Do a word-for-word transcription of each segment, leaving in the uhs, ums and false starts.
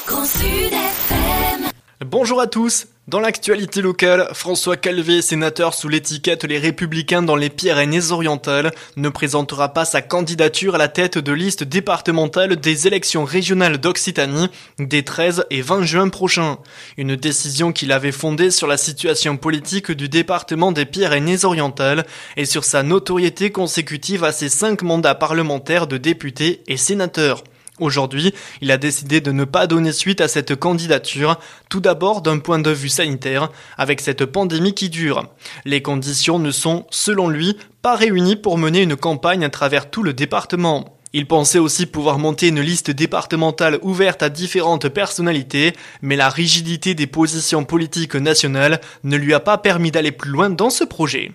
Grand Sud F M. Bonjour à tous. Dans l'actualité locale, François Calvet, sénateur sous l'étiquette Les Républicains dans les Pyrénées-Orientales, ne présentera pas sa candidature à la tête de liste départementale des élections régionales d'Occitanie des treize et vingt juin prochains. Une décision qu'il avait fondée sur la situation politique du département des Pyrénées-Orientales et sur sa notoriété consécutive à ses cinq mandats parlementaires de député et sénateur. Aujourd'hui, il a décidé de ne pas donner suite à cette candidature, tout d'abord d'un point de vue sanitaire, avec cette pandémie qui dure. Les conditions ne sont, selon lui, pas réunies pour mener une campagne à travers tout le département. Il pensait aussi pouvoir monter une liste départementale ouverte à différentes personnalités, mais la rigidité des positions politiques nationales ne lui a pas permis d'aller plus loin dans ce projet.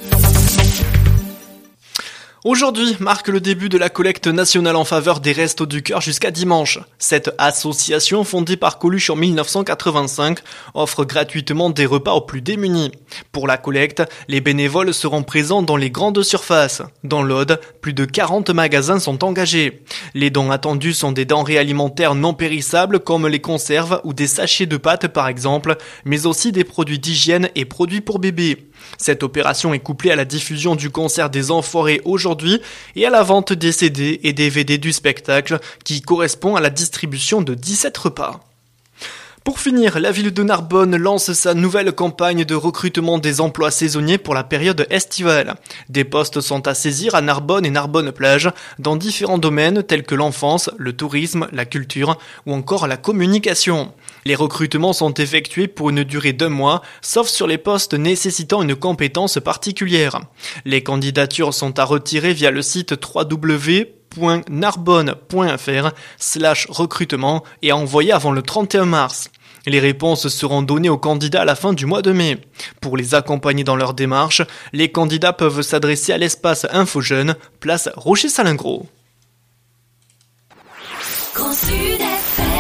Aujourd'hui marque le début de la collecte nationale en faveur des Restos du Cœur jusqu'à dimanche. Cette association fondée par Coluche en mille neuf cent quatre-vingt-cinq offre gratuitement des repas aux plus démunis. Pour la collecte, les bénévoles seront présents dans les grandes surfaces. Dans l'Aude, plus de quarante magasins sont engagés. Les dons attendus sont des denrées alimentaires non périssables comme les conserves ou des sachets de pâtes par exemple, mais aussi des produits d'hygiène et produits pour bébés. Cette opération est couplée à la diffusion du concert des Enfoirés aujourd'hui et à la vente des C D et D V D du spectacle qui correspond à la distribution de dix-sept repas. Pour finir, la ville de Narbonne lance sa nouvelle campagne de recrutement des emplois saisonniers pour la période estivale. Des postes sont à saisir à Narbonne et Narbonne-Plage dans différents domaines tels que l'enfance, le tourisme, la culture ou encore la communication. Les recrutements sont effectués pour une durée d'un mois, sauf sur les postes nécessitant une compétence particulière. Les candidatures sont à retirer via le site w w w point narbonne point f r slash recrutement et à envoyer avant le trente et un mars. Les réponses seront données aux candidats à la fin du mois de mai. Pour les accompagner dans leur démarche, les candidats peuvent s'adresser à l'espace Info Jeunes, place Rocher-Salingros. Grand Sud F M.